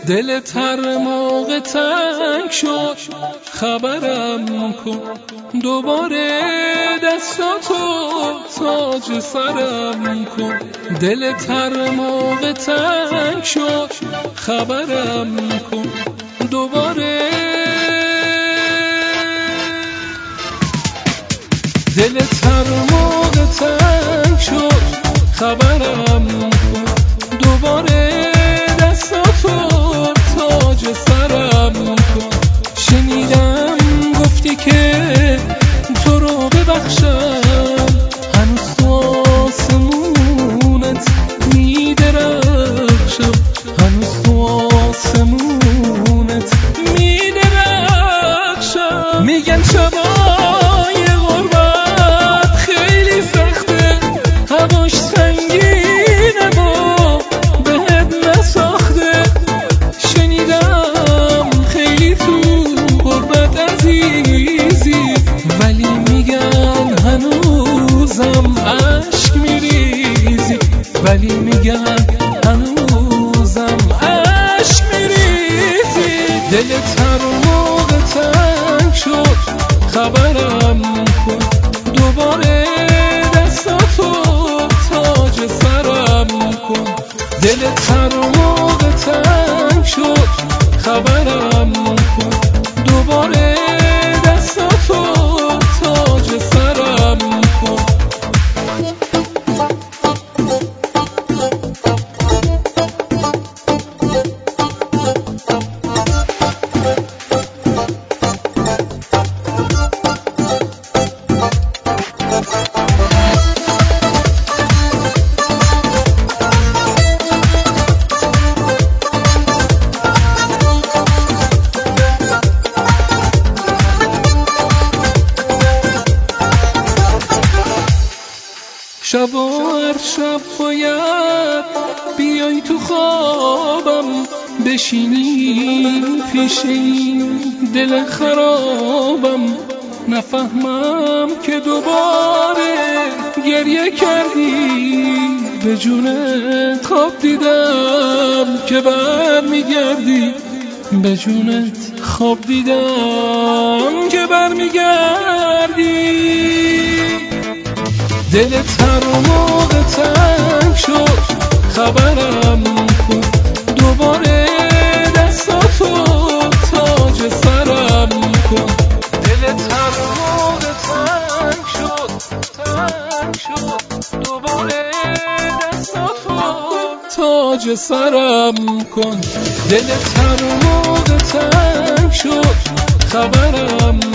دلت هر موقع تنگ شد خبرم کن، دوباره دستاتو تاج سرم کن. دلت هر موقع تنگ شد خبرم کن، دوباره دلت هر موقع تنگ شد خبرم کن، دوباره دستاتو تاج سرم کن. شنیدم گفتی که تو رو ببخشم، هنوز تو آسمونت میدرخشم، هنوز تو آسمونت میدرخشم. میگن شبای غربت خیلی سخته، هواش سنگینه و بهت نساخته. شنیدم خیلی تو غربت عزیزی، ولی میگن هنوزم عشق میریزی، ولی میگن هنوزم عشق میریزی. دلت هر موقع تنگ شد خبرم کن، دوباره دستاتو تاج سرم کن. دلت هر موقع تنگ شد خبرم کن، دوباره دستاتو تاج سرم کن. شب و هر شب باید بیای تو خوابم، بشینی پیش این دل خرابم. نفهمم که دوباره گریه کردی، به جونت خواب دیدم که برمیگردی، به جونت خواب دیدم که برمیگردی. دلت هر موقع تنگ شد خبرم کن، دوباره دستاتو تاج سرم کن. دلت هر موقع تنگ شد دوباره دستاتو تاج سرم کن. دلت هر موقع تنگ شد خبرم